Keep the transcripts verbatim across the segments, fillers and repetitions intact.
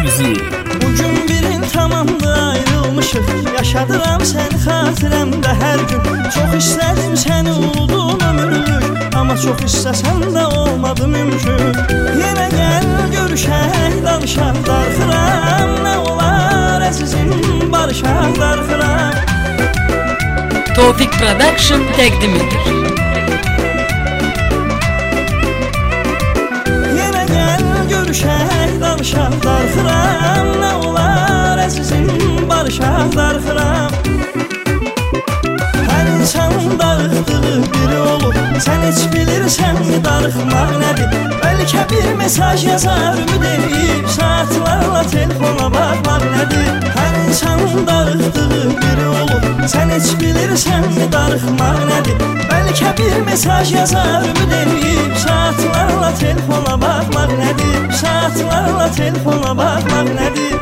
müziği. Bugün birin tamamdı ayrılmışıq, yaşadıram səni xatirəmdə hər gün. Çox istədim səni udum ömürlük, amma çox istəsəm də olmadı mümkün. Yenə gəl görüşək, danışaq, darxıram, nə olar əzizim, barışaq, darxıram. Tofik Production təqdim edir. Yenə gəl görüşək, danışaq, darxıram, nə olar əzizim, barışaq, darxıram. Hər insanın darıxdığı biri olub, sən heç bilirsənmi darıxmaq nədir? Bəlkə bir mesaj yazar ümid edib, saatlarla telefona baxmaq nədir? Hər insanın darıxdığı biri olub, sən heç bilirsənmi darıxmaq nədir? Bəlkə bir mesaj yazar ümid edib, saatlarla telefona baxmaq nədir? Saatlarla telefona baxmaq nədir?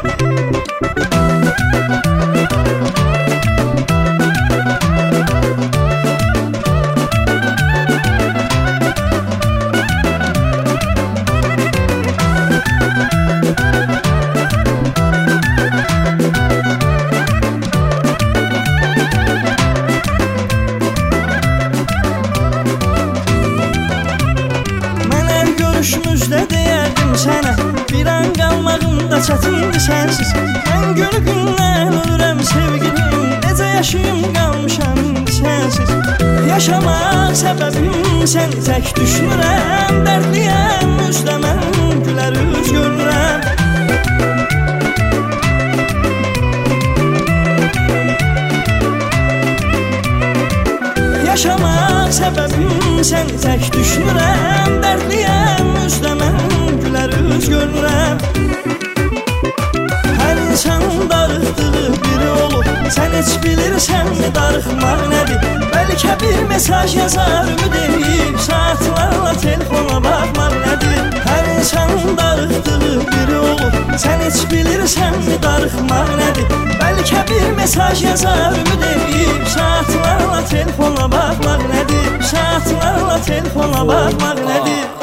Görüşümüzdə deyərdim sənə, bir an qalmağımda çətindir sənsiz. Mən günü gündən ölürəm sevgilim, necə yaşayım qalmışam sənsiz. Yaşamaq səbəbim səni tək düşünürəm, dərdliyəm üzdə mən gülər üz görürəm. Yaşamaq səbəbim səni tək düşünürəm, dərdliyəm üzdə mən gülər üz görürəm. Hər insanın darıxdığı biri olub, sən heç bilirsənmi darıxmaq nədir? Bəlkə bir mesaj yazar ümid edib, saatlarla telefona baxmaq nədir? Hər insanın darıxdığı biri olub, sən heç bilirsənmi darıxmaq nədir? Bəlkə bir mesaj yazar ümid edib, saatlarla telefona baxmaq nədir? Saatlarla telefona baxmaq nədir?